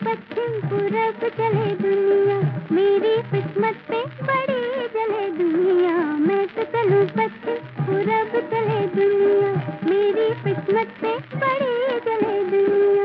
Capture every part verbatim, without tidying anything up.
पश्चिम पूरब चले दुनिया, मेरी किस्मत पे बड़ी जले दुनिया। मैं तो चलूं पश्चिम पूरब चले दुनिया, मेरी किस्मत पे बड़ी जले दुनिया।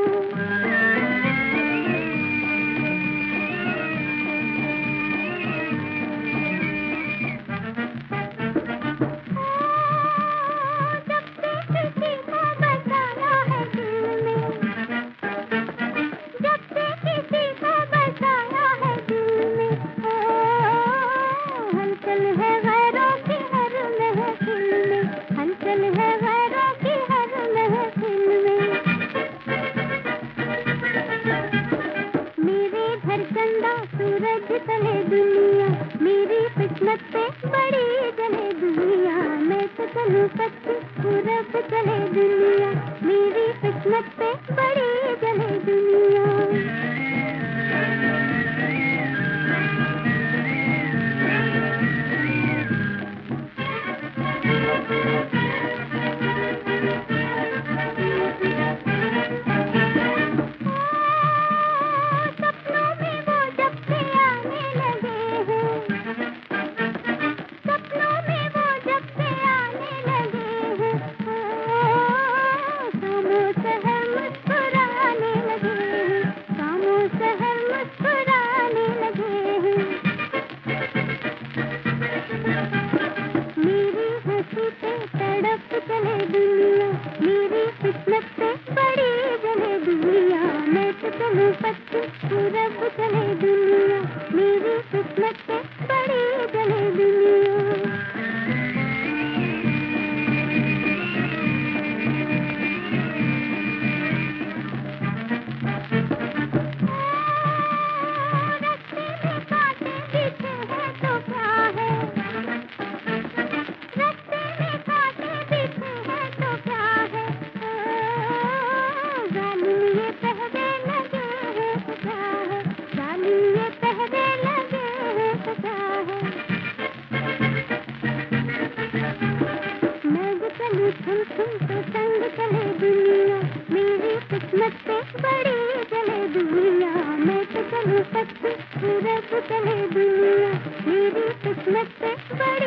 सूरज चले दुनिया, मेरी किस्मत पे बड़ी जले दुनिया। मैं तो चलूं पश्चिम पूरब चले दुनिया, मेरी किस्मत पे बड़ी जले दुनिया। पश्चिम पूरब चले दुनिया, मेरी किस्मत पे बड़ी जले दुनिया। रस्ते में कांटे बिछे हैं तो क्या है, रस्ते में कांटे बिछे हैं तो क्या है। जालिम ये पहरे लगे हैं तो क्या है, जालिम ये पहरे लगे हैं तो क्या है। मैं जो चलूं तुम तुम तो संग चले दुनिया, मेरी किस्मत पे बड़ी चले दुनिया। मैं तो चलूं पश्चिम पूरब चले दुनिया, मेरी किस्मत पे बड़ी